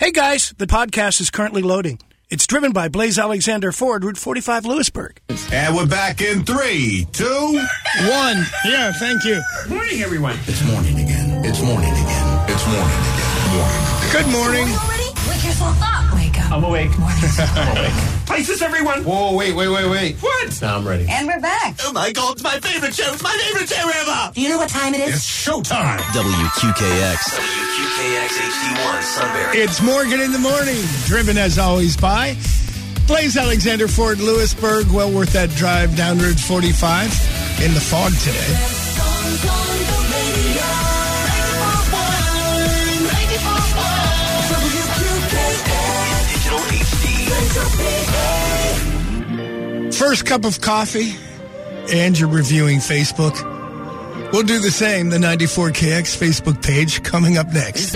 Hey guys, the podcast is currently loading. It's driven by Blaze Alexander Ford, Route 45, Lewisburg. And we're back in 3, 2, 1. Yeah, thank you. Good morning, everyone. It's morning again. It's morning again. It's morning again. Morning. Good morning. Already? Wake yourself up. Wake up. I'm awake. Morning. Places, everyone. Whoa, wait. What? Now I'm ready. And we're back. Oh my God, it's my favorite show. It's my favorite show ever. Do you know what time it is? It's showtime. WQKX. WQKX HD1 Sunbury. It's Morgan in the morning, driven as always by Blaze Alexander Ford, Lewisburg. Well worth that drive down Route 45 in the fog today. Digital HD. First cup of coffee, and you're reviewing Facebook. We'll do the same, the 94KX Facebook page coming up next.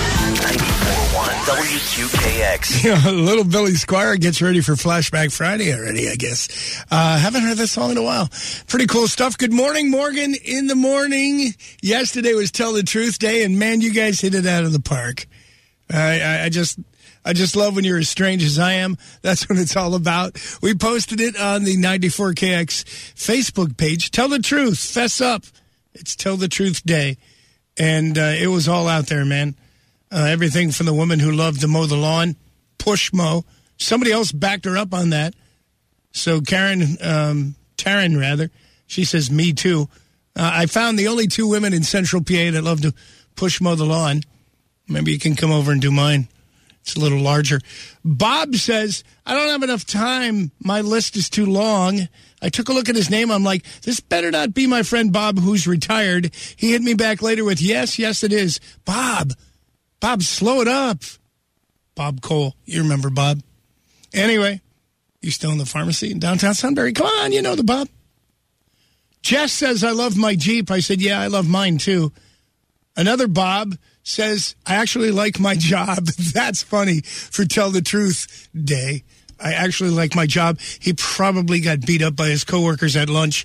94.1 WQKX. You know, little Billy Squire gets ready for Flashback Friday already, I guess. Haven't heard this song in a while. Pretty cool stuff. Good morning, Morgan in the morning. Yesterday was Tell the Truth Day, and man, you guys hit it out of the park. I just love when you're as strange as I am. That's what it's all about. We posted it on the 94KX Facebook page. Tell the truth. Fess up. It's Tell the Truth Day. And it was all out there, man. Everything from the woman who loved to mow the lawn, push mow. Somebody else backed her up on that. So Taryn, she says, me too. I found the only two women in Central PA that love to push mow the lawn. Maybe you can come over and do mine. It's a little larger. Bob says, I don't have enough time. My list is too long. I took a look at his name. I'm like, this better not be my friend Bob who's retired. He hit me back later with, yes, it is. Bob, slow it up. Bob Cole. You remember Bob. Anyway, you still in the pharmacy in downtown Sunbury? Come on, you know the Bob. Jess says, I love my Jeep. I said, yeah, I love mine too. Another Bob says, I actually like my job. That's funny for Tell the Truth Day. I actually like my job. He probably got beat up by his coworkers at lunch.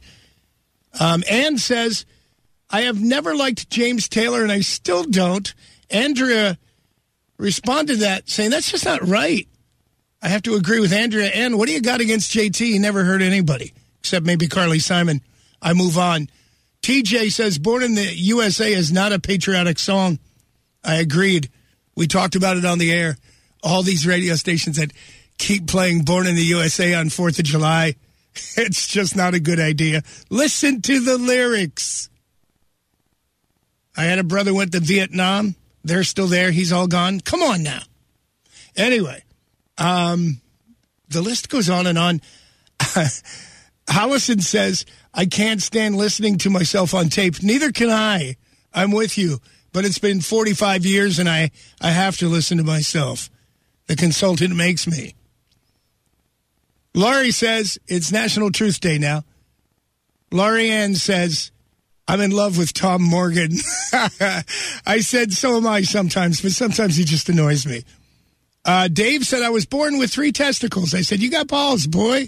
Ann says, I have never liked James Taylor, and I still don't. Andrea responded to that, saying, that's just not right. I have to agree with Andrea. Ann, what do you got against JT? He never hurt anybody, except maybe Carly Simon. I move on. TJ says, Born in the USA is not a patriotic song. I agreed. We talked about it on the air. All these radio stations that keep playing Born in the USA on 4th of July. It's just not a good idea. Listen to the lyrics. I had a brother went to Vietnam. They're still there. He's all gone. Come on now. Anyway, the list goes on and on. Allison says, I can't stand listening to myself on tape. Neither can I. I'm with you. But it's been 45 years, and I have to listen to myself. The consultant makes me. Laurie says, it's National Truth Day now. Laurie Ann says, I'm in love with Tom Morgan. I said, so am I sometimes, but sometimes he just annoys me. Dave said, I was born with 3 testicles. I said, you got balls, boy.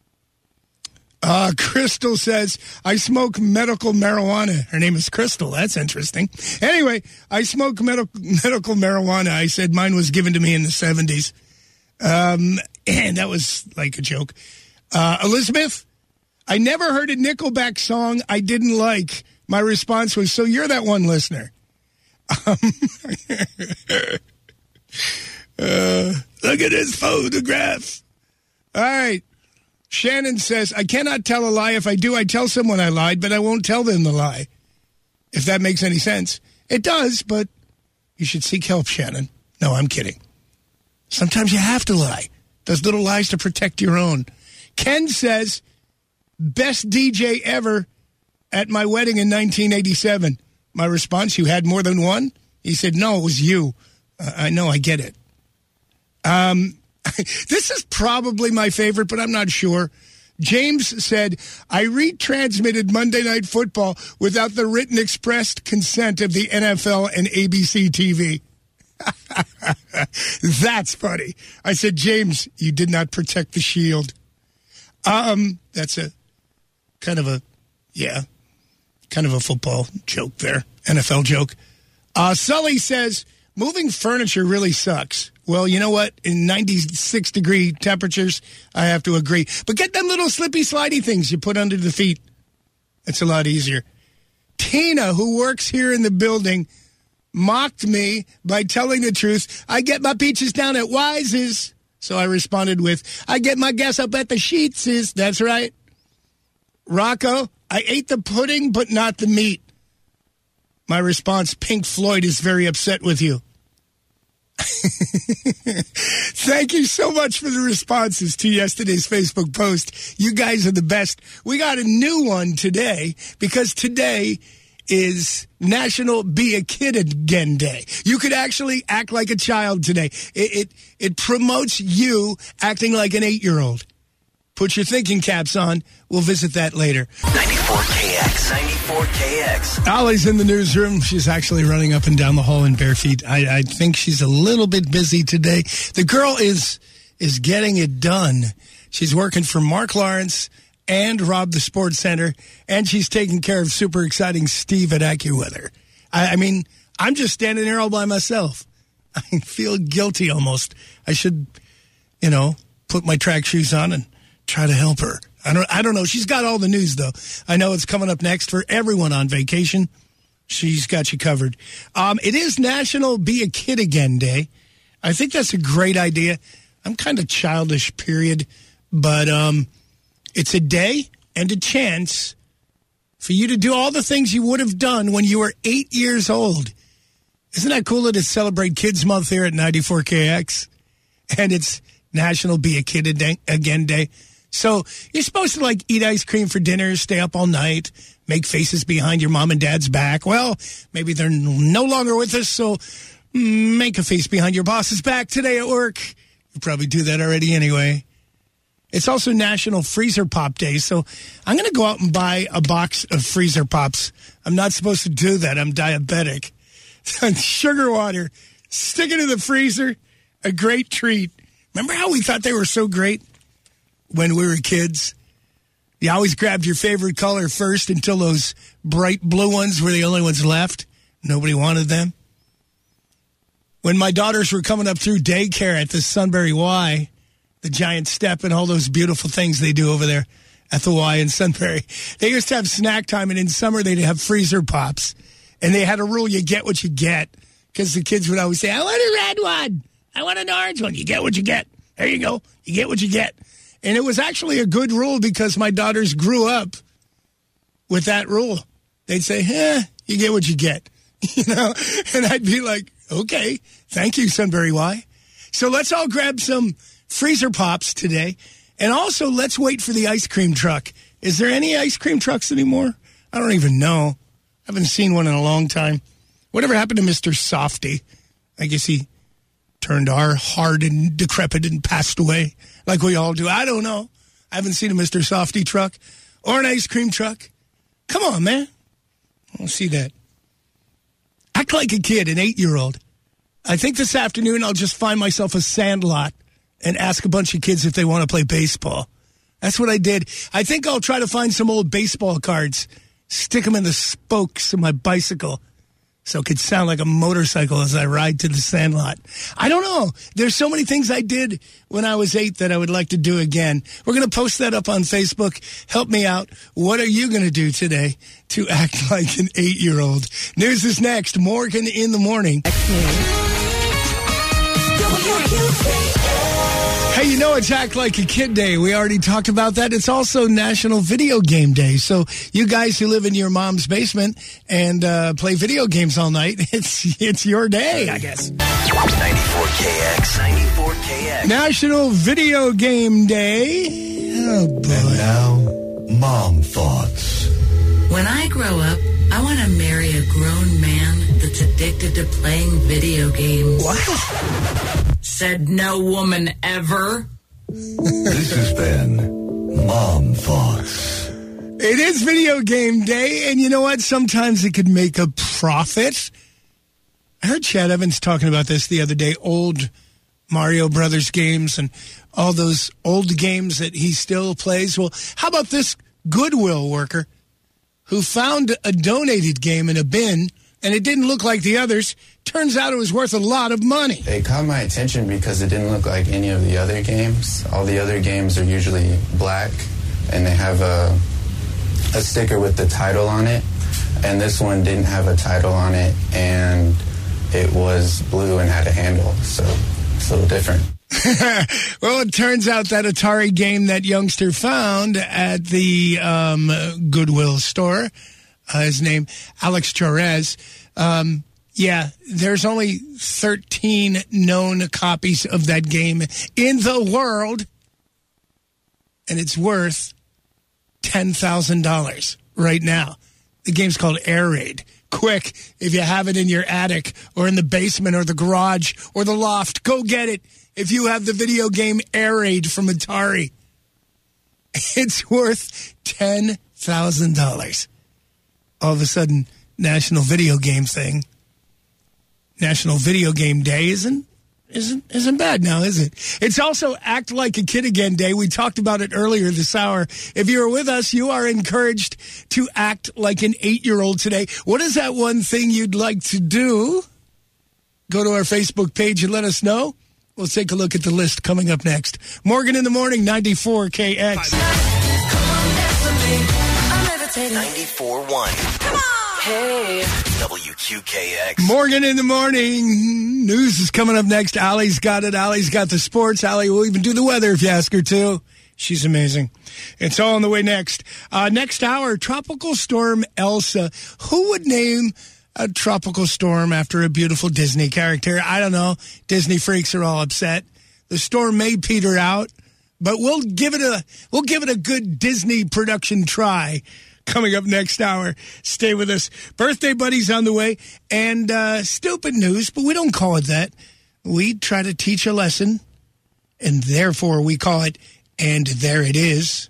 Crystal says, I smoke medical marijuana. Her name is Crystal. That's interesting. Anyway, I smoke medical marijuana. I said mine was given to me in the 70s. And that was like a joke. Elizabeth, I never heard a Nickelback song I didn't like. My response was, so you're that one listener. Look at this photograph. All right. Shannon says, I cannot tell a lie. If I do, I tell someone I lied, but I won't tell them the lie. If that makes any sense. It does, but you should seek help, Shannon. No, I'm kidding. Sometimes you have to lie. Those little lies to protect your own. Ken says, best DJ ever at my wedding in 1987. My response, you had more than one? He said, no, it was you. I know, I get it. This is probably my favorite, but I'm not sure. James said, I retransmitted Monday Night Football without the written expressed consent of the NFL and ABC TV. That's funny. I said, James, you did not protect the shield. That's a kind of a football joke there. NFL joke. Sully says, moving furniture really sucks. Well, you know what? In 96-degree temperatures, I have to agree. But get them little slippy, slidey things you put under the feet. It's a lot easier. Tina, who works here in the building, mocked me by telling the truth. I get my peaches down at Wise's. So I responded with, I get my gas up at the Sheetses. That's right. Rocco, I ate the pudding, but not the meat. My response, Pink Floyd is very upset with you. Thank you so much for the responses to yesterday's Facebook post. You guys are the best. We got a new one today because today is National Be a Kid Again Day. You could actually act like a child today. It promotes you acting like an 8-year-old. Put your thinking caps on. We'll visit that later. 94KX. Ollie's in the newsroom. She's actually running up and down the hall in bare feet. I think she's a little bit busy today. The girl is getting it done. She's working for Mark Lawrence and Rob the Sports Center, and she's taking care of super exciting Steve at AccuWeather. I mean, I'm just standing there all by myself. I feel guilty almost. I should, put my track shoes on and try to help her. I don't know. She's got all the news, though. I know it's coming up next for everyone on vacation. She's got you covered. It is National Be a Kid Again Day. I think that's a great idea. I'm kind of childish, period. But it's a day and a chance for you to do all the things you would have done when you were 8 years old. Isn't that cool that it's Celebrate Kids Month here at 94KX? And it's National Be a Kid Again Day. So you're supposed to eat ice cream for dinner, stay up all night, make faces behind your mom and dad's back. Well, maybe they're no longer with us, so make a face behind your boss's back today at work. You probably do that already anyway. It's also National Freezer Pop Day, so I'm going to go out and buy a box of Freezer Pops. I'm not supposed to do that. I'm diabetic. Sugar water, stick it in the freezer, a great treat. Remember how we thought they were so great? When we were kids, you always grabbed your favorite color first until those bright blue ones were the only ones left. Nobody wanted them. When my daughters were coming up through daycare at the Sunbury Y, the giant step and all those beautiful things they do over there at the Y in Sunbury, they used to have snack time, and in summer they'd have freezer pops. And they had a rule, you get what you get, because the kids would always say, I want a red one. I want an orange one. You get what you get. There you go. You get what you get. And it was actually a good rule because my daughters grew up with that rule. They'd say, you get what you get. And I'd be like, okay, thank you, Sunbury Y. So let's all grab some freezer pops today. And also, let's wait for the ice cream truck. Is there any ice cream trucks anymore? I don't even know. I haven't seen one in a long time. Whatever happened to Mr. Softy? I guess he turned hard and decrepit and passed away like we all do. I don't know. I haven't seen a Mr. Softy truck or an ice cream truck. Come on, man. I don't see that. Act like a kid, an 8-year-old. I think this afternoon I'll just find myself a sandlot and ask a bunch of kids if they want to play baseball. That's what I did. I think I'll try to find some old baseball cards, stick them in the spokes of my bicycle, so it could sound like a motorcycle as I ride to the sandlot. I don't know. There's so many things I did when I was 8 that I would like to do again. We're going to post that up on Facebook. Help me out. What are you going to do today to act like an 8-year-old? News is next. Morgan in the morning. Hey, it's Act Like a Kid Day. We already talked about that. It's also National Video Game Day. So you guys who live in your mom's basement and play video games all night, it's your day, I guess. 94KX. National Video Game Day. Oh, boy. And now, Mom Thoughts. When I grow up, I want to marry a grown man that's addicted to playing video games. What? Said no woman ever. This has been Mom Thoughts. It is Video Game Day, and you know what? Sometimes it could make a profit. I heard Chad Evans talking about this the other day, old Mario Brothers games and all those old games that he still plays. Well, how about this Goodwill worker who found a donated game in a bin and it didn't look like the others. Turns out it was worth a lot of money. It caught my attention because it didn't look like any of the other games. All the other games are usually black, and they have a sticker with the title on it. And this one didn't have a title on it, and it was blue and had a handle, so it's a little different. Well, it turns out that Atari game that youngster found at the Goodwill store, his name, Alex Torres, there's only 13 known copies of that game in the world, and it's worth $10,000 right now. The game's called Air Raid. Quick, if you have it in your attic or in the basement or the garage or the loft, go get it. If you have the video game Air Raid from Atari, it's worth $10,000. All of a sudden, National Video Game thing. National Video Game Day isn't bad now, is it? It's also Act Like a Kid Again Day. We talked about it earlier this hour. If you were with us, you are encouraged to act like an 8-year-old today. What is that one thing you'd like to do? Go to our Facebook page and let us know. We'll take a look at the list coming up next. Morgan in the Morning, 94 KX. 94.1. Come on! Hey. WQKX. Morgan in the Morning. News is coming up next. Allie's got it. Allie's got the sports. Allie will even do the weather if you ask her to. She's amazing. It's all on the way next. Next hour, Tropical Storm Elsa. Who would name a tropical storm after a beautiful Disney character? I don't know. Disney freaks are all upset. The storm may peter out, but we'll give it a good Disney production try. Coming up next hour. Stay with us. Birthday buddies on the way, and stupid news, but we don't call it that. We try to teach a lesson, and therefore we call it "And There It Is."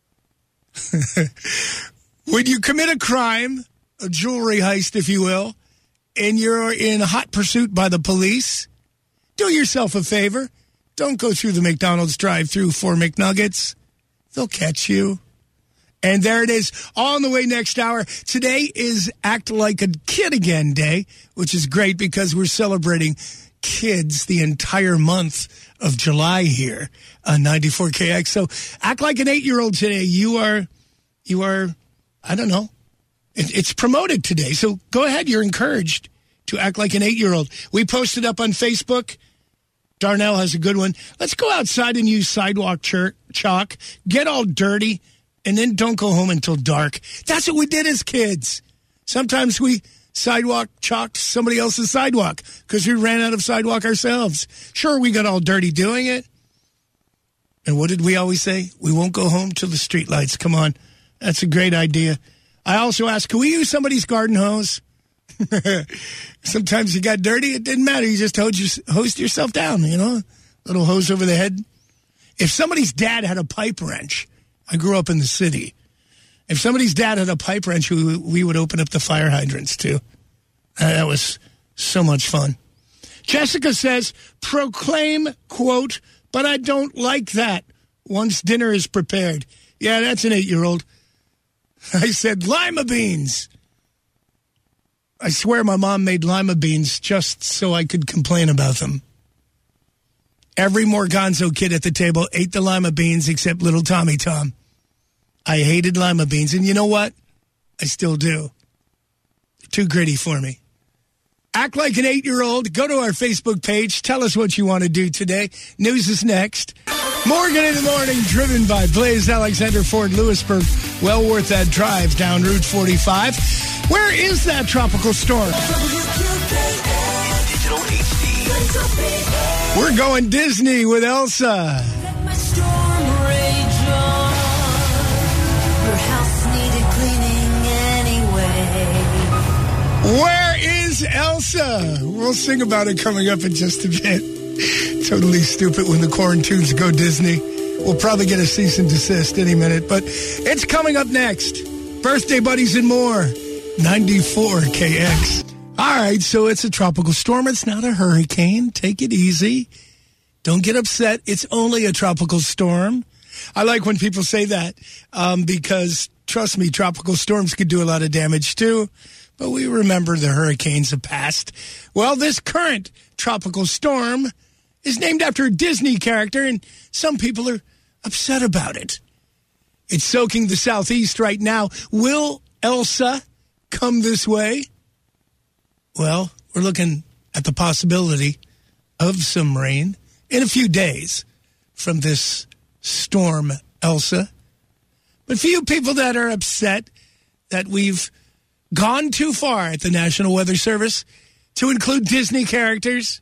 When you commit a crime, a jewelry heist, if you will, and you're in hot pursuit by the police, do yourself a favor. Don't go through the McDonald's drive-thru for McNuggets. They'll catch you. And there it is, all on the way next hour. Today is Act Like a Kid Again Day, which is great because we're celebrating kids the entire month of July here on 94KX. So act like an 8-year-old today. You are, I don't know. It's promoted today. So go ahead. You're encouraged to act like an 8-year-old. We posted up on Facebook. Darnell has a good one. Let's go outside and use sidewalk chalk, get all dirty, and then don't go home until dark. That's what we did as kids. Sometimes we sidewalk chalked somebody else's sidewalk because we ran out of sidewalk ourselves. Sure, we got all dirty doing it. And what did we always say? We won't go home till the street lights come on. That's a great idea. I also asked, can we use somebody's garden hose? Sometimes you got dirty. It didn't matter. You just hosed yourself down, little hose over the head. If somebody's dad had a pipe wrench, I grew up in the city. If somebody's dad had a pipe wrench, we would open up the fire hydrants, too. That was so much fun. Jessica says, proclaim, quote, but I don't like that once dinner is prepared. Yeah, that's an 8-year-old. I said, lima beans. I swear my mom made lima beans just so I could complain about them. Every Morganzo kid at the table ate the lima beans except little Tommy Tom. I hated lima beans, and you know what? I still do. They're too gritty for me. Act like an 8-year-old. Go to our Facebook page. Tell us what you want to do today. News is next. Morgan in the Morning, driven by Blaze Alexander Ford Lewisburg. Well worth that drive down Route 45. Where is that tropical storm? Digital HD. We're going Disney with Elsa. Let my storm rage on. Your house needed cleaning anyway. Where is Elsa? We'll sing about it coming up in just a bit. Totally stupid when the quarantines go Disney. We'll probably get a cease and desist any minute, but it's coming up next. Birthday buddies and more. 94 KX. All right, so it's a tropical storm. It's not a hurricane. Take it easy. Don't get upset. It's only a tropical storm. I like when people say that because, trust me, tropical storms could do a lot of damage too. but we remember the hurricanes of past. Well, this current tropical storm is named after a Disney character, and some people are upset about it. It's soaking the southeast right now. Will Elsa come this way? Well, we're looking at the possibility of some rain in a few days from this storm, Elsa. But for you people that are upset that we've gone too far at the National Weather Service to include Disney characters,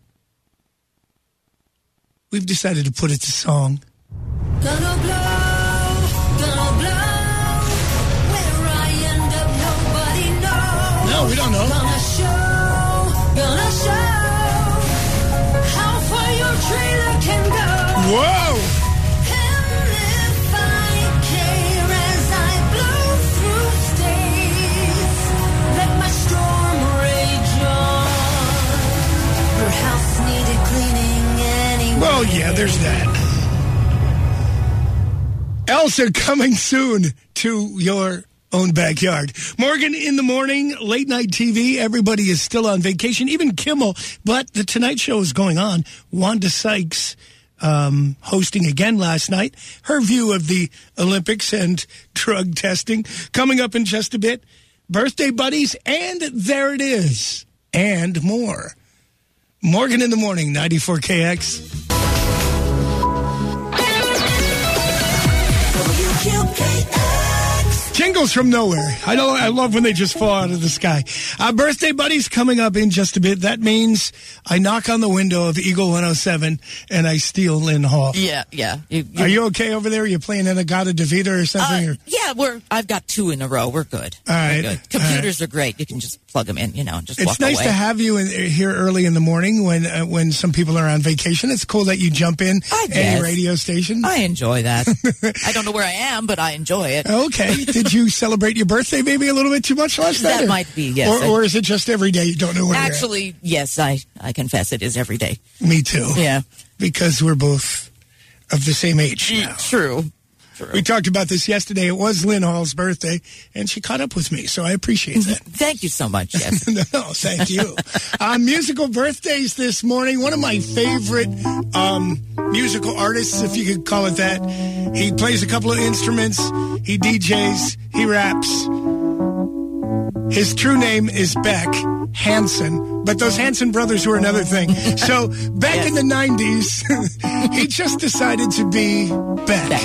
we've decided to put it to song. Gonna blow, where I end up nobody knows. No, we don't know. Gonna show how far your trailer can go. Whoa! And if I care as I blow through states, let my storm rage on. Her house needed cleaning anyway. Well, yeah, there's that. Elsa coming soon to your own backyard. Morgan in the morning, late night TV. Everybody is still on vacation, even Kimmel. But the Tonight Show is going on. Wanda Sykes hosting again last night. Her view of the Olympics and drug testing coming up in just a bit. Birthday buddies, and there it is, and more. Morgan in the morning, 94KX. Jingles from nowhere. I love when they just fall out of the sky. Birthday buddies coming up in just a bit. That means I knock on the window of Eagle 107 and I steal Lynn Hall. Yeah. Are you okay over there? Are you playing Inagata Davida or something? Yeah, I've got 2 in a row. We're good. All right. We're good. Computers are great. You can just plug them in, and just walk It's nice away. to have you here early in the morning when some people are on vacation. It's cool that you jump in any radio station. I enjoy that. I don't know where I am, but I enjoy it. Okay. Did you celebrate your birthday maybe a little bit too much last night? That might be, yes. Or is it just every day you don't know where Actually, yes, I confess it is every day. Me too. Yeah. Because we're both of the same age now. True. We talked about this yesterday. It was Lynn Hall's birthday, and she caught up with me, so I appreciate that. Thank you so much, yes. No, thank you. Musical birthdays this morning. One of my favorite musical artists, if you could call it that. He plays a couple of instruments. He DJs. He raps. His true name is Beck Hansen, but those Hansen brothers were another thing. So back in the 90s, he just decided to be Beck.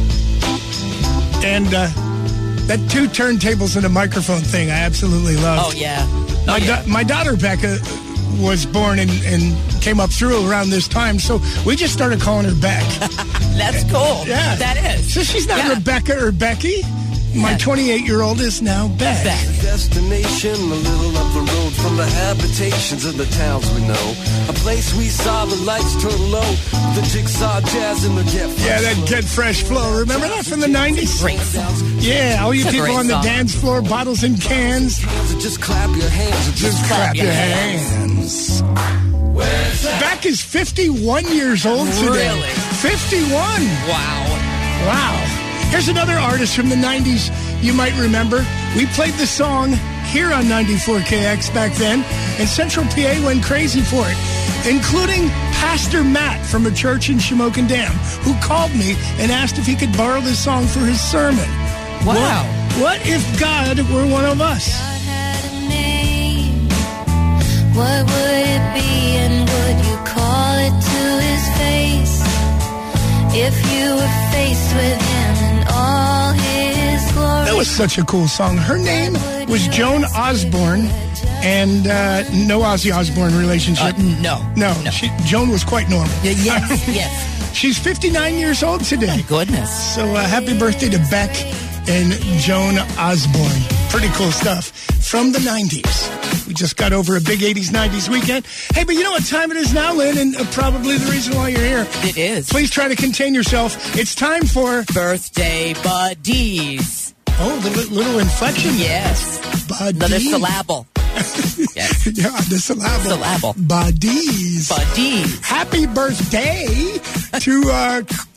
And that 2 turntables and a microphone thing, I absolutely love. Oh, yeah. My daughter, Becca, was born and came up through around this time, so we just started calling her Beck. That's cool. Yeah. That is. So she's not Rebecca or Becky. My 28-year-old is now Beck. Destination, a little up the road from the habitations of the towns we know. A place we saw the lights turn low, the jigsaw jazz and the Get Fresh. Yeah, that Get Fresh flow. Remember that from the 90s? Great song. Yeah, all you people on the dance floor, bottles and cans. Just clap your hands. Just clap your hands. Beck is 51 years old today. Really? 51. Wow. Here's another artist from the 90s you might remember. We played the song here on 94KX back then, and Central PA went crazy for it, including Pastor Matt from a church in Shamokin Dam, who called me and asked if he could borrow this song for his sermon. Wow. What if God were one of us? God had a name. What would it be, and would you call it to his face? If you were faced with him in all his glory. That was such a cool song. Her name was Joan Osborne, and no Ozzy Osbourne relationship. No. Joan was quite normal. Yes. She's 59 years old today. Oh, goodness. So happy birthday to Beck and Joan Osborne. Pretty cool stuff from the 90s. We just got over a big 80s, 90s weekend. Hey, but you know what time it is now, Lynn, and probably the reason why you're here. It is. Please try to contain yourself. It's time for... Birthday buddies. Oh, the little inflection. Yes. Buddies. Another syllable. Yes. Yeah, the syllable. Syllable. Buddies. Buddies. Happy birthday to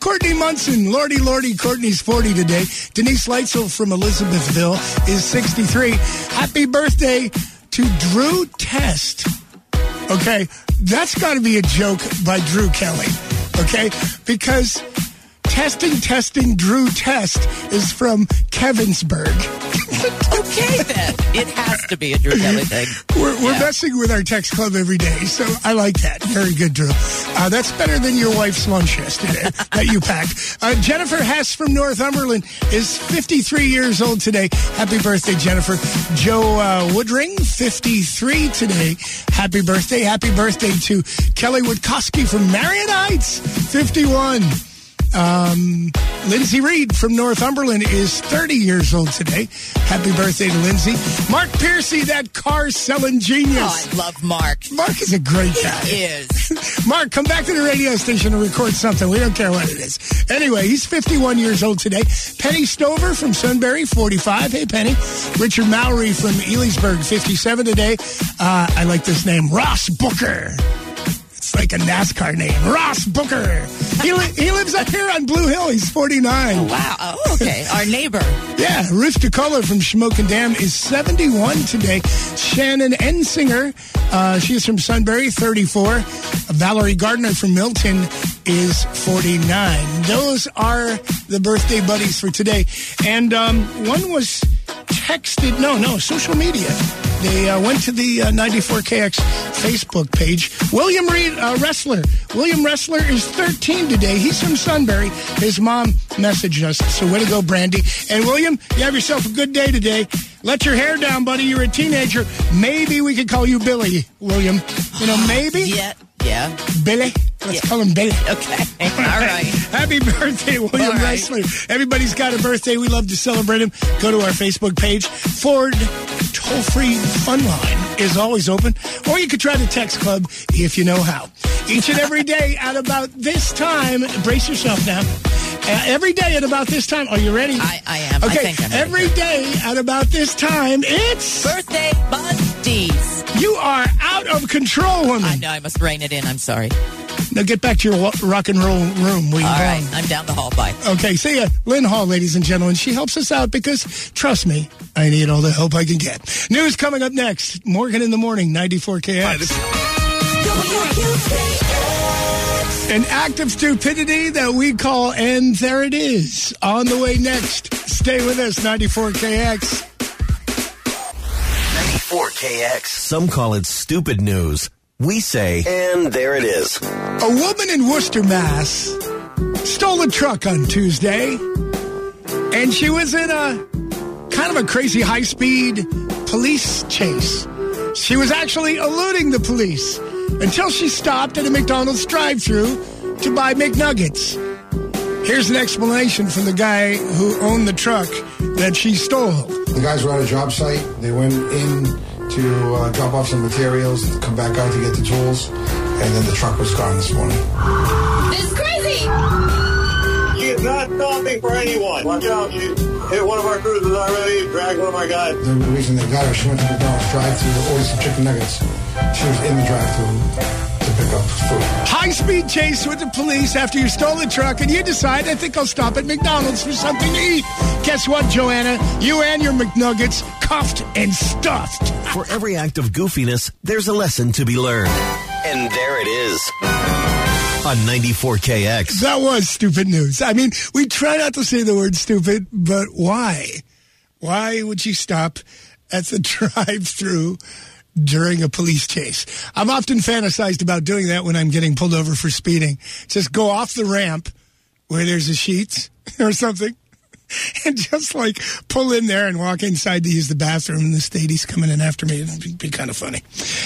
Courtney Munson. Lordy, Courtney's 40 today. Denise Leitzel from Elizabethville is 63. Happy birthday to Drew Test. Okay, that's got to be a joke by Drew Kelly. Okay, because testing, Drew Test is from Kevinsburg. Okay, then. It has to be a Drew Kelly thing. We're messing with our text club every day, so I like that. Very good, Drew. That's better than your wife's lunch yesterday that you packed. Jennifer Hess from Northumberland is 53 years old today. Happy birthday, Jennifer. Joe Woodring, 53 today. Happy birthday. Happy birthday to Kelly Witkowski from Marion Heights, 51. Lindsay Reed from Northumberland is 30 years old today. Happy birthday to Lindsay. Mark Piercy, that car-selling genius. Oh, I love Mark. Mark is a great guy. He is. Mark, come back to the radio station and record something. We don't care what it is. Anyway, he's 51 years old today. Penny Stover from Sunbury, 45. Hey, Penny. Richard Mowry from Elysburg, 57 today. I like this name, Ross Booker. It's like a NASCAR name. Ross Booker. He lives up here on Blue Hill. He's 49. Oh, wow. Oh, okay. Our neighbor. Yeah. Ruth DeCola from Shamokin Dam is 71 today. Shannon Ensinger, she is from Sunbury, 34. Valerie Gardner from Milton is 49. Those are the birthday buddies for today. And one was texted, social media. They went to the 94KX Facebook page. William Ressler. William Ressler is 13 today. He's from Sunbury. His mom messaged us. So way to go, Brandy. And William, you have yourself a good day today. Let your hair down, buddy. You're a teenager. Maybe we could call you Billy, William. Maybe? Yeah. Billy? Let's call him Billy. Okay. All right. Happy birthday, William Ressler. Everybody's got a birthday. We love to celebrate him. Go to our Facebook page. Ford toll-free fun line is always open. Or you could try the text club if you know how. Each and every day at about this time, brace yourself now. Every day at about this time. Are you ready? I am. Okay. I think I'm ready. Every day at about this time, it's Birthday Buddies. You are out of control, woman. I know. I must rein it in. I'm sorry. Now get back to your rock and roll room. All right. I'm down the hall. Bye. Okay. See ya. Lynn Hall, ladies and gentlemen. She helps us out because, trust me, I need all the help I can get. News coming up next. Morgan in the Morning, 94KX. An act of stupidity that we call And There It Is. On the way next. Stay with us, 94KX. 94KX. Some call it stupid news. We say, and there it is. A woman in Worcester, Mass. stole a truck on Tuesday. And she was in a kind of a crazy high-speed police chase. She was actually eluding the police until she stopped at a McDonald's drive-thru to buy McNuggets. Here's an explanation from the guy who owned the truck that she stole. The guys were at a job site. They went in to drop off some materials, come back out to get the tools, and then the truck was gone this morning. It's crazy! She is not stopping for anyone. Watch out. She hit one of our cruisers already, dragged one of my guys. The reason they got her, she went to McDonald's drive-thru to order some chicken nuggets. She was in the drive-thru to pick up food. High-speed chase with the police after you stole the truck, and you decide, I think I'll stop at McDonald's for something to eat. Guess what, Joanna? You and your McNuggets cuffed and stuffed. For every act of goofiness, there's a lesson to be learned. And there it is. On 94KX. That was stupid news. I mean, we try not to say the word stupid, but why? Why would she stop at the drive-thru during a police chase? I've often fantasized about doing that when I'm getting pulled over for speeding. Just go off the ramp where there's a Sheetz or something and just like pull in there and walk inside to use the bathroom, and the statey's coming in after me. It'd be kind of funny.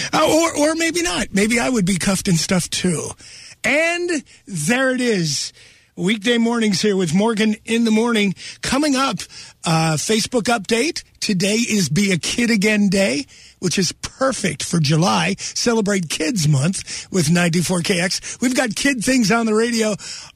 Or maybe not. Maybe I would be cuffed and stuffed too. And there it is. Weekday mornings here with Morgan in the Morning. Coming up, Facebook update. Today is Be a Kid Again Day, which is perfect for July. Celebrate Kids Month with 94KX. We've got kid things on the radio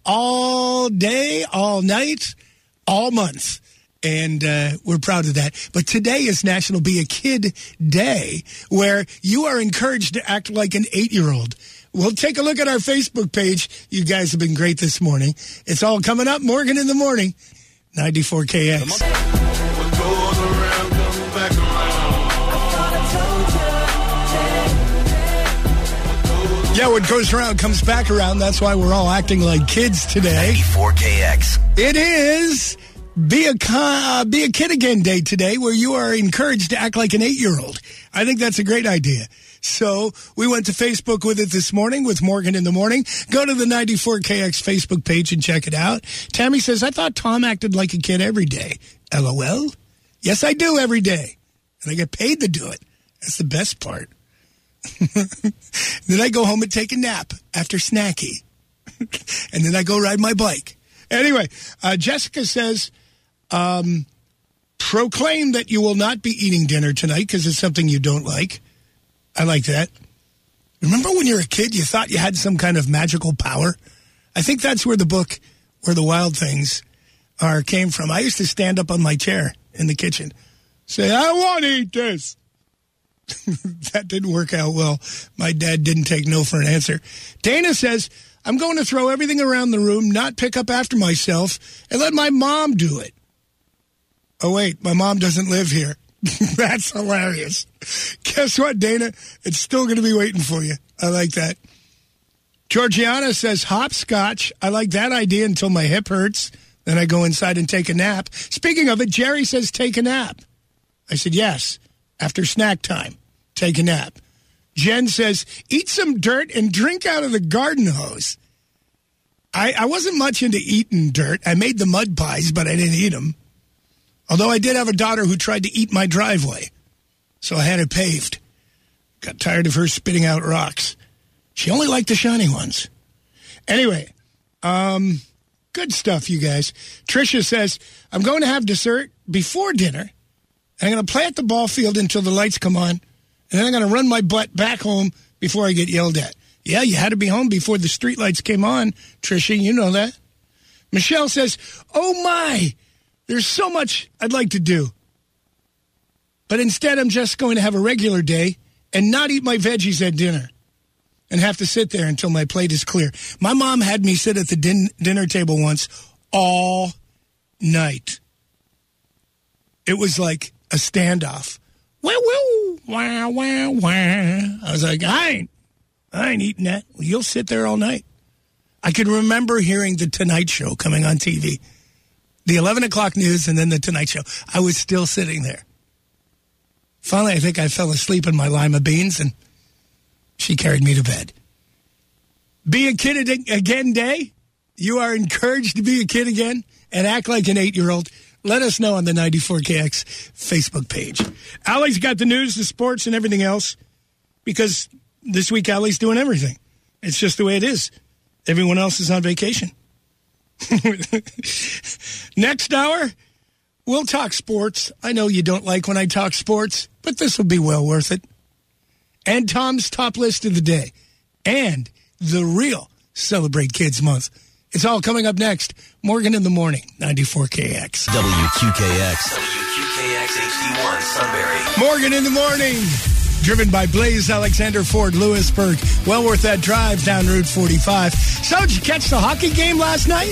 all day, all night, all month. And we're proud of that. But today is National Be a Kid Day, where you are encouraged to act like an 8-year-old. We'll take a look at our Facebook page. You guys have been great this morning. It's all coming up. Morgan in the morning, 94KX. Yeah, what goes around comes back around. That's why we're all acting like kids today. 94KX. It is Be a Kid Again Day today, where you are encouraged to act like an 8-year-old. I think that's a great idea. So we went to Facebook with it this morning with Morgan in the Morning. Go to the 94KX Facebook page and check it out. Tammy says, I thought Tom acted like a kid every day. LOL. Yes, I do every day. And I get paid to do it. That's the best part. Then I go home and take a nap after snacky. And then I go ride my bike. Anyway, Jessica says, proclaim that you will not be eating dinner tonight because it's something you don't like. I like that. Remember when you were a kid, you thought you had some kind of magical power? I think that's where the book, Where the Wild Things Are, came from. I used to stand up on my chair in the kitchen, say, I want to eat this. That didn't work out well. My dad didn't take no for an answer. Dana says, I'm going to throw everything around the room, not pick up after myself, and let my mom do it. Oh, wait, my mom doesn't live here. That's hilarious. Guess what, Dana? It's still going to be waiting for you. I like that. Georgiana says, hopscotch. I like that idea until my hip hurts. Then I go inside and take a nap. Speaking of it, Jerry says, take a nap. I said, yes. After snack time, take a nap. Jen says, eat some dirt and drink out of the garden hose. I wasn't much into eating dirt. I made the mud pies, but I didn't eat them. Although I did have a daughter who tried to eat my driveway. So I had it paved. Got tired of her spitting out rocks. She only liked the shiny ones. Anyway, good stuff, you guys. Tricia says, I'm going to have dessert before dinner. And I'm going to play at the ball field until the lights come on. And then I'm going to run my butt back home before I get yelled at. Yeah, you had to be home before the street lights came on, Tricia. You know that. Michelle says, oh, my. There's so much I'd like to do. But instead, I'm just going to have a regular day and not eat my veggies at dinner and have to sit there until my plate is clear. My mom had me sit at the dinner table once all night. It was like a standoff. Woo, woo, wah, wah, wah. I was like, I ain't eating that. Well, you'll sit there all night. I could remember hearing the Tonight Show coming on TV. The 11 o'clock news and then the Tonight Show. I was still sitting there. Finally, I think I fell asleep in my lima beans and she carried me to bed. Be a kid again day. You are encouraged to be a kid again and act like an 8-year-old. Let us know on the 94KX Facebook page. Allie's got the news, the sports, and everything else because this week Allie's doing everything. It's just the way it is. Everyone else is on vacation. Next hour, we'll talk sports. I know you don't like when I talk sports, but this will be well worth it. And Tom's top list of the day. And the real Celebrate Kids Month. It's all coming up next. Morgan in the Morning, 94KX. WQKX. WQKX HD1, Sunbury. Morgan in the Morning. Driven by Blaze Alexander Ford, Lewisburg. Well worth that drive down Route 45. So, did you catch the hockey game last night?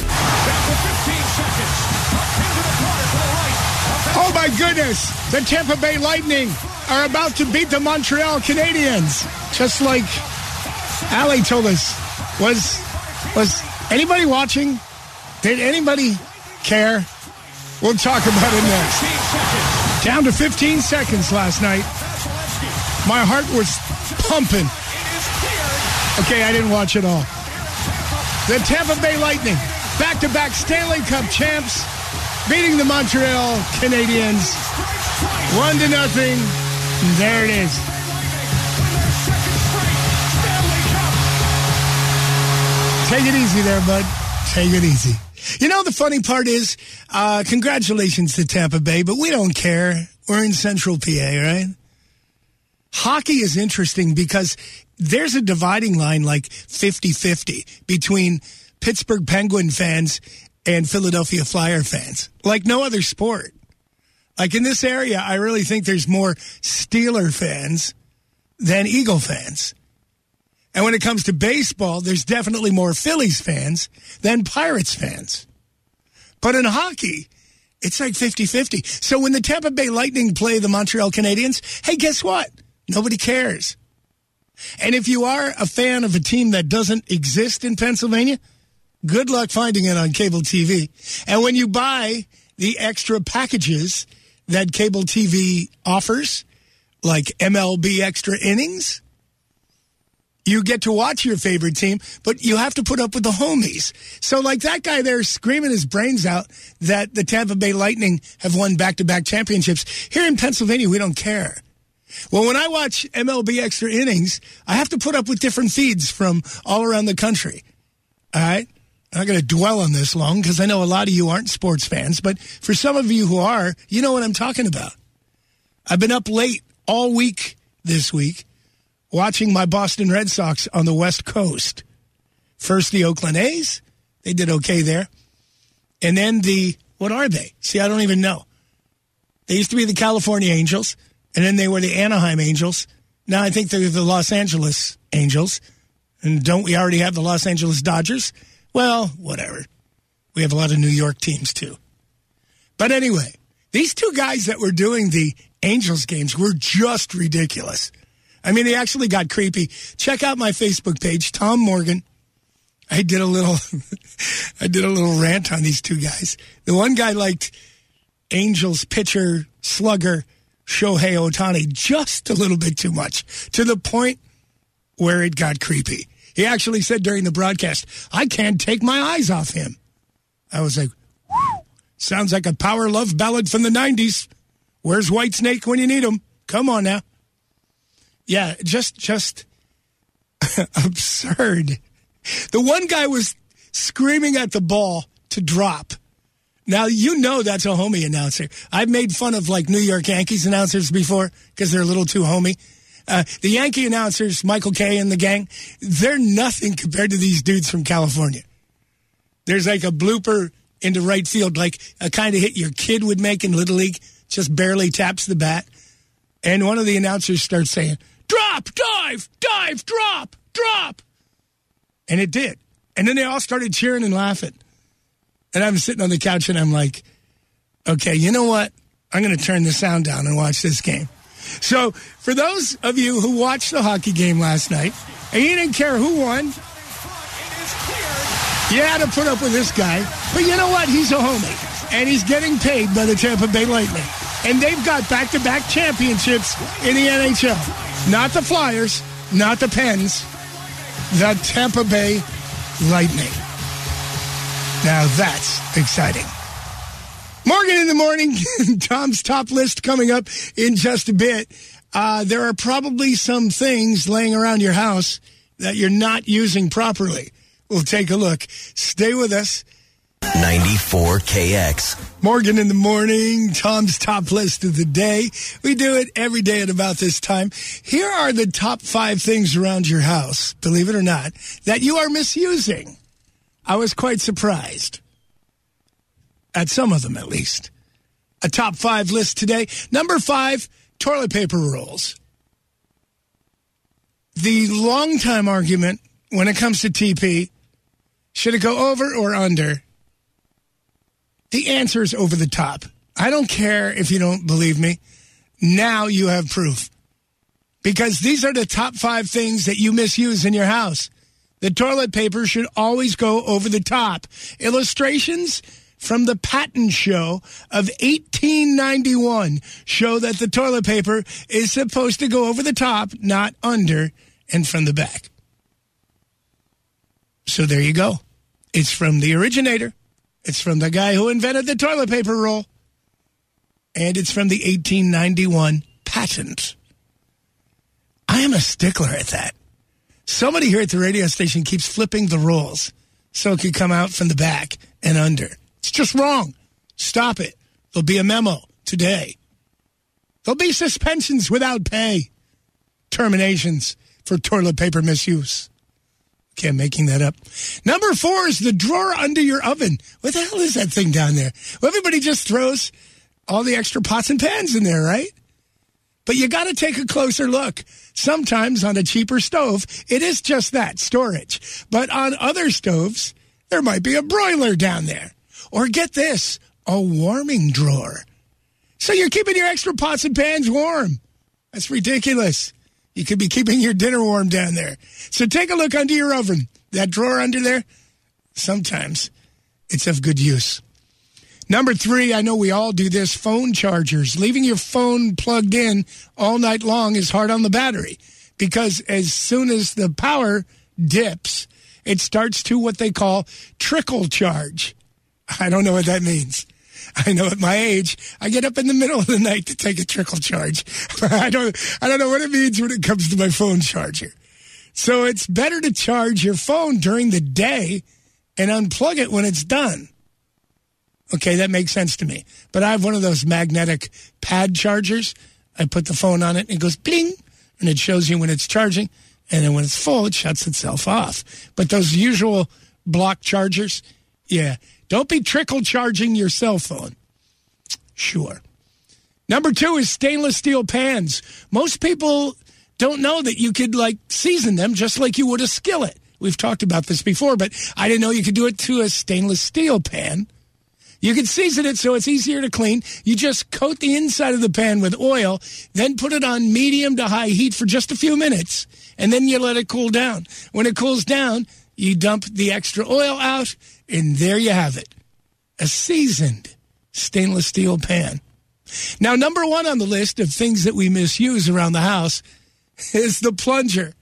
Oh, my goodness. The Tampa Bay Lightning are about to beat the Montreal Canadiens. Just like Allie told us. Was anybody watching? Did anybody care? We'll talk about it next. Down to 15 seconds last night. My heart was pumping. Okay, I didn't watch it all. The Tampa Bay Lightning, back-to-back Stanley Cup champs, beating the Montreal Canadiens 1-0. There it is. Take it easy there, bud. Take it easy. You know, the funny part is, congratulations to Tampa Bay, but we don't care. We're in Central PA, right? Hockey is interesting because there's a dividing line like 50-50 between Pittsburgh Penguin fans and Philadelphia Flyer fans, like no other sport. Like in this area, I really think there's more Steeler fans than Eagle fans. And when it comes to baseball, there's definitely more Phillies fans than Pirates fans. But in hockey, it's like 50-50. So when the Tampa Bay Lightning play the Montreal Canadiens, hey, guess what? Nobody cares. And if you are a fan of a team that doesn't exist in Pennsylvania, good luck finding it on cable TV. And when you buy the extra packages that cable TV offers, like MLB Extra Innings, you get to watch your favorite team, but you have to put up with the homies. So like that guy there screaming his brains out that the Tampa Bay Lightning have won back-to-back championships. Here in Pennsylvania, we don't care. Well, when I watch MLB Extra Innings, I have to put up with different feeds from all around the country. All right? I'm not going to dwell on this long because I know a lot of you aren't sports fans, but for some of you who are, you know what I'm talking about. I've been up late all week this week watching my Boston Red Sox on the West Coast. First, the Oakland A's. They did okay there. And then what are they? See, I don't even know. They used to be the California Angels, and then they were the Anaheim Angels. Now I think they're the Los Angeles Angels. And don't we already have the Los Angeles Dodgers? Well, whatever. We have a lot of New York teams, too. But anyway, these two guys that were doing the Angels games were just ridiculous. I mean, they actually got creepy. Check out my Facebook page, Tom Morgan. I did a little rant on these two guys. The one guy liked Angels pitcher, slugger, Shohei Ohtani just a little bit too much, to the point where it got creepy. He actually said during the broadcast, I can't take my eyes off him. I was like, whew, sounds like a power love ballad from the 90s. Where's Whitesnake when you need him? Come on now. Yeah, just absurd. The one guy was screaming at the ball to drop. Now, you know that's a homie announcer. I've made fun of, like, New York Yankees announcers before because they're a little too homie. The Yankee announcers, Michael Kay and the gang, they're nothing compared to these dudes from California. There's like a blooper into right field, like a kind of hit your kid would make in Little League, just barely taps the bat. And one of the announcers starts saying, drop, dive, drop, drop. And it did. And then they all started cheering and laughing. And I'm sitting on the couch and I'm like, okay, you know what? I'm going to turn the sound down and watch this game. So for those of you who watched the hockey game last night, and you didn't care who won, you had to put up with this guy. But you know what? He's a homie. And he's getting paid by the Tampa Bay Lightning. And they've got back-to-back championships in the NHL. Not the Flyers, not the Pens, the Tampa Bay Lightning. Now that's exciting. Morgan in the morning, Tom's top list coming up in just a bit. There are probably some things laying around your house that you're not using properly. We'll take a look. Stay with us. 94KX. Morgan in the morning, Tom's top list of the day. We do it every day at about this time. Here are the top 5 things around your house, believe it or not, that you are misusing. I was quite surprised. At some of them, at least. A top 5 list today. Number 5, toilet paper rolls. The long-time argument when it comes to TP, should it go over or under? The answer is over the top. I don't care if you don't believe me. Now you have proof. Because these are the top 5 things that you misuse in your house. The toilet paper should always go over the top. Illustrations from the patent show of 1891 show that the toilet paper is supposed to go over the top, not under and from the back. So there you go. It's from the originator. It's from the guy who invented the toilet paper roll. And it's from the 1891 patent. I am a stickler at that. Somebody here at the radio station keeps flipping the rolls so it could come out from the back and under. It's just wrong. Stop it. There'll be a memo today. There'll be suspensions without pay. Terminations for toilet paper misuse. Okay, I'm making that up. Number 4 is the drawer under your oven. What the hell is that thing down there? Well, everybody just throws all the extra pots and pans in there, right? But you got to take a closer look. Sometimes on a cheaper stove, it is just that, storage. But on other stoves, there might be a broiler down there. Or get this, a warming drawer. So you're keeping your extra pots and pans warm. That's ridiculous. You could be keeping your dinner warm down there. So take a look under your oven. That drawer under there, sometimes it's of good use. Number 3, I know we all do this, phone chargers. Leaving your phone plugged in all night long is hard on the battery because as soon as the power dips, it starts to what they call trickle charge. I don't know what that means. I know at my age, I get up in the middle of the night to take a trickle charge. I don't know what it means when it comes to my phone charger. So it's better to charge your phone during the day and unplug it when it's done. Okay, that makes sense to me. But I have one of those magnetic pad chargers. I put the phone on it, and it goes bling, and it shows you when it's charging. And then when it's full, it shuts itself off. But those usual block chargers, yeah, don't be trickle charging your cell phone. Sure. Number 2 is stainless steel pans. Most people don't know that you could, season them just like you would a skillet. We've talked about this before, but I didn't know you could do it to a stainless steel pan. You can season it so it's easier to clean. You just coat the inside of the pan with oil, then put it on medium to high heat for just a few minutes, and then you let it cool down. When it cools down, you dump the extra oil out, and there you have it. A seasoned stainless steel pan. Now, number 1 on the list of things that we misuse around the house is the plunger.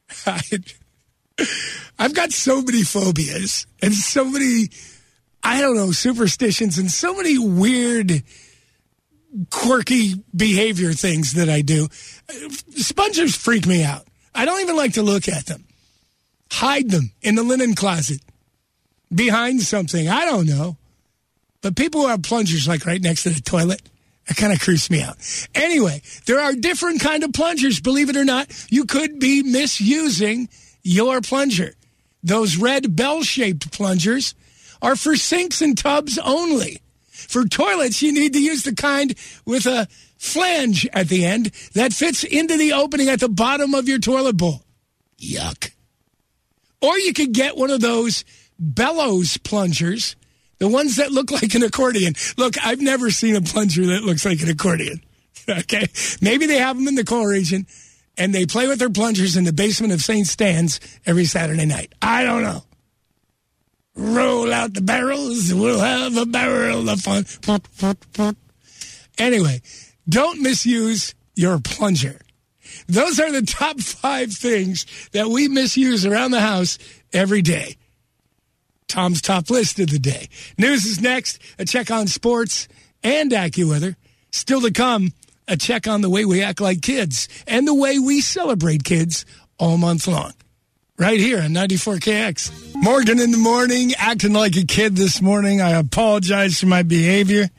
I've got so many phobias and so many, superstitions and so many weird, quirky behavior things that I do. Sponges freak me out. I don't even like to look at them. Hide them in the linen closet, behind something. I don't know. But people who have plungers right next to the toilet, that kind of creeps me out. Anyway, there are different kind of plungers. Believe it or not, you could be misusing your plunger. Those red bell-shaped plungers are for sinks and tubs only. For toilets, you need to use the kind with a flange at the end that fits into the opening at the bottom of your toilet bowl. Yuck. Or you could get one of those bellows plungers, the ones that look like an accordion. Look, I've never seen a plunger that looks like an accordion. Okay? Maybe they have them in the coal region, and they play with their plungers in the basement of St. Stan's every Saturday night. I don't know. Roll out the barrels, we'll have a barrel of fun. Anyway, don't misuse your plunger. Those are the top 5 things that we misuse around the house every day. Tom's top list of the day. News is next, a check on sports and AccuWeather. Still to come, a check on the way we act like kids and the way we celebrate kids all month long. Right here on 94KX. Morgan in the morning, acting like a kid this morning. I apologize for my behavior.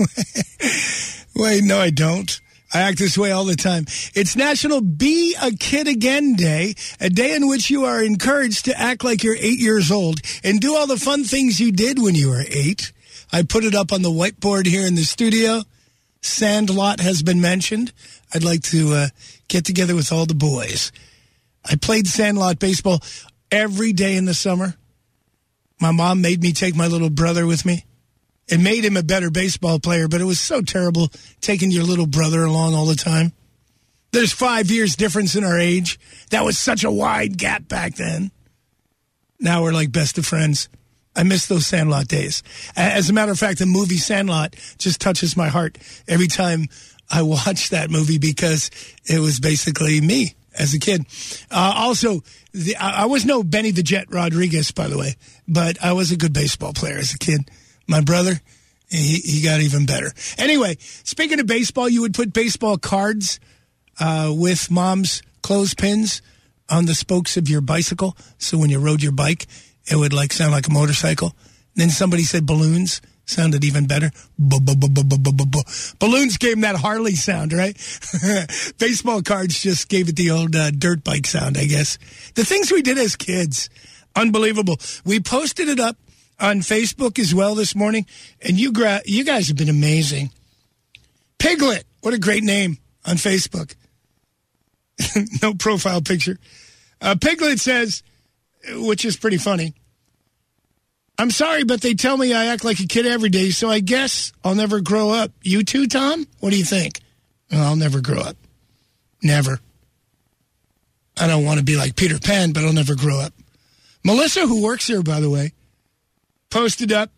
Wait, no, I don't. I act this way all the time. It's National Be a Kid Again Day, a day in which you are encouraged to act like you're 8 years old and do all the fun things you did when you were 8. I put it up on the whiteboard here in the studio. Sandlot has been mentioned. I'd like to get together with all the boys. I played Sandlot baseball every day in the summer. My mom made me take my little brother with me. It made him a better baseball player, but it was so terrible taking your little brother along all the time. There's 5 years difference in our age. That was such a wide gap back then. Now we're like best of friends. I miss those Sandlot days. As a matter of fact, the movie Sandlot just touches my heart every time I watch that movie because it was basically me as a kid. Also, I was no Benny the Jet Rodriguez, by the way, but I was a good baseball player as a kid. My brother, he got even better. Anyway, speaking of baseball, you would put baseball cards with mom's clothespins on the spokes of your bicycle. So when you rode your bike, it would sound like a motorcycle. And then somebody said balloons. Sounded even better. Balloons gave him that Harley sound, right? Baseball cards just gave it the old dirt bike sound, I guess. The things we did as kids, unbelievable. We posted it up on Facebook as well this morning, and you guys have been amazing. Piglet, what a great name. on Facebook. No profile picture. Piglet says, which is pretty funny, I'm sorry, but they tell me I act like a kid every day, so I guess I'll never grow up. You too, Tom? What do you think? Well, I'll never grow up. Never. I don't want to be like Peter Pan, but I'll never grow up. Melissa, who works here, by the way, posted up,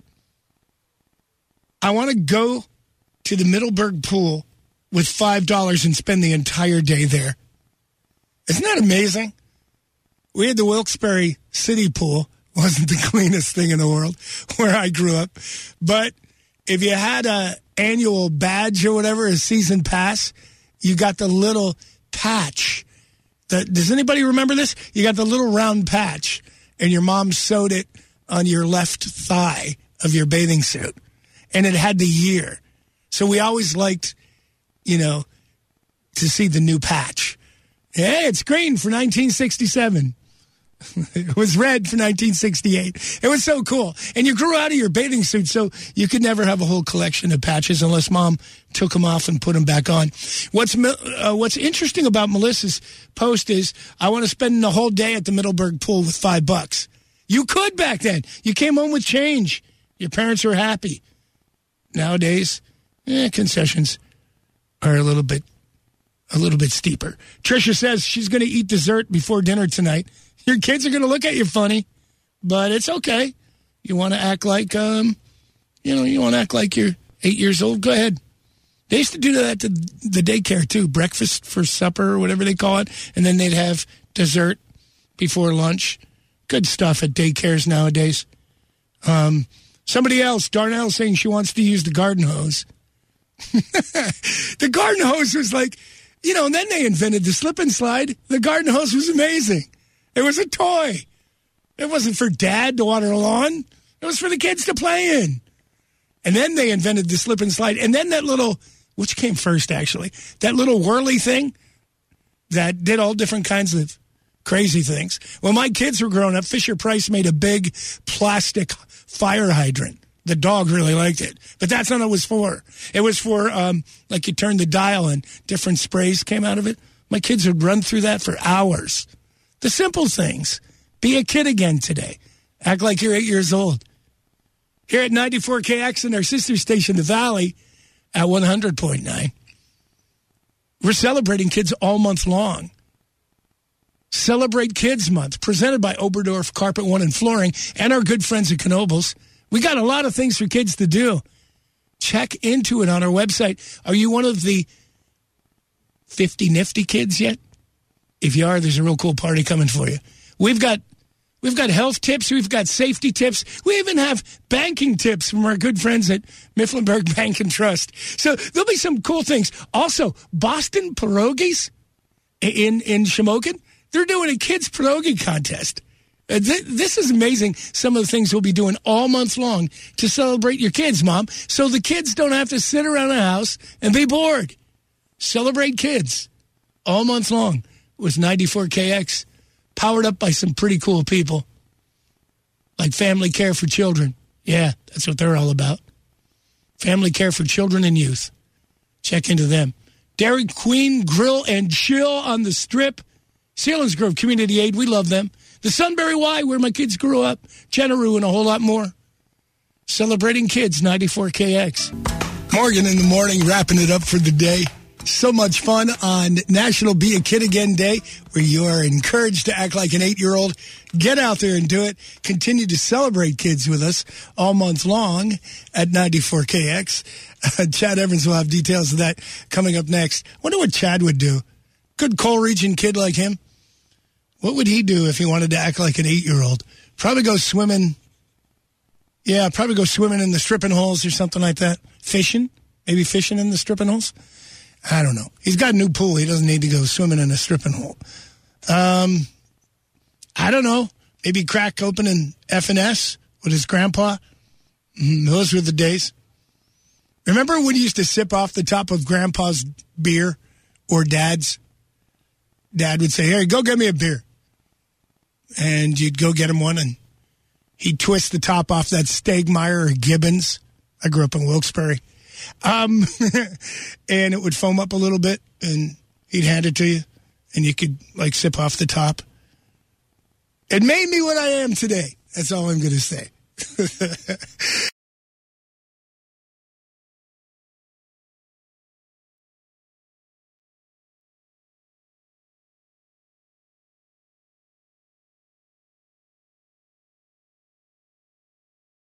I want to go to the Middleburg pool with $5 and spend the entire day there. Isn't that amazing? We had the Wilkes-Barre City pool. Wasn't the cleanest thing in the world where I grew up. But if you had a annual badge or whatever, a season pass, you got the little patch. Does anybody remember this? You got the little round patch, and your mom sewed it on your left thigh of your bathing suit. And it had the year. So we always liked, to see the new patch. Hey, it's green for 1967. It was red for 1968. It was so cool. And you grew out of your bathing suit, so you could never have a whole collection of patches unless Mom took them off and put them back on. What's interesting about Melissa's post is, I want to spend the whole day at the Middleburg pool with $5. You could back then. You came home with change. Your parents were happy. Nowadays, concessions are a little bit steeper. Tricia says she's going to eat dessert before dinner tonight. Your kids are going to look at you funny, but it's okay. You want to act like, you want to act like you're 8 years old? Go ahead. They used to do that to the daycare, too. Breakfast for supper or whatever they call it. And then they'd have dessert before lunch. Good stuff at daycares nowadays. Somebody else, Darnell, saying she wants to use the garden hose. The garden hose was like, and then they invented the slip and slide. The garden hose was amazing. It was a toy. It wasn't for Dad to water a lawn. It was for the kids to play in. And then they invented the slip and slide. And then that little, which came first actually, that little whirly thing that did all different kinds of crazy things. When my kids were growing up, Fisher-Price made a big plastic fire hydrant. The dog really liked it. But that's not what it was for. It was for, like you turned the dial and different sprays came out of it. My kids would run through that for hours. The simple things. Be a kid again today. Act like you're 8 years old. Here at 94KX and our sister station, The Valley, at 100.9. We're celebrating kids all month long. Celebrate Kids Month, presented by Oberdorf Carpet One and Flooring and our good friends at Knoebels. We got a lot of things for kids to do. Check into it on our website. Are you one of the 50 nifty kids yet? If you are, there's a real cool party coming for you. We've got health tips. We've got safety tips. We even have banking tips from our good friends at Mifflinburg Bank and Trust. So there'll be some cool things. Also, Boston Pierogies in Shamokin, they're doing a kids pierogi contest. This is amazing, some of the things we'll be doing all month long to celebrate your kids, Mom, so the kids don't have to sit around the house and be bored. Celebrate kids all month long with 94KX, powered up by some pretty cool people like Family Care for Children. Yeah, that's what they're all about. Family Care for Children and Youth. Check into them. Dairy Queen Grill and Chill on the Strip. Selinsgrove Community Aid, we love them. The Sunbury Y, where my kids grew up. Generoo and a whole lot more. Celebrating kids, 94KX. Morgan in the morning, wrapping it up for the day. So much fun on National Be a Kid Again Day, where you are encouraged to act like an 8-year-old. Get out there and do it. Continue to celebrate kids with us all month long at 94KX. Chad Evans will have details of that coming up next. Wonder what Chad would do. Good Coal Region kid like him. What would he do if he wanted to act like an 8-year-old? Probably go swimming. Yeah, probably go swimming in the stripping holes or something like that. Fishing. Maybe fishing in the stripping holes. I don't know. He's got a new pool. He doesn't need to go swimming in a stripping hole. I don't know. Maybe crack open an F&S with his grandpa. Those were the days. Remember when you used to sip off the top of grandpa's beer or dad's? Dad would say, "Here, go get me a beer." And you'd go get him one, and he'd twist the top off that Stegmeyer or Gibbons. I grew up in Wilkes-Barre. And it would foam up a little bit, and he'd hand it to you, and you could, like, sip off the top. It made me what I am today. That's all I'm going to say.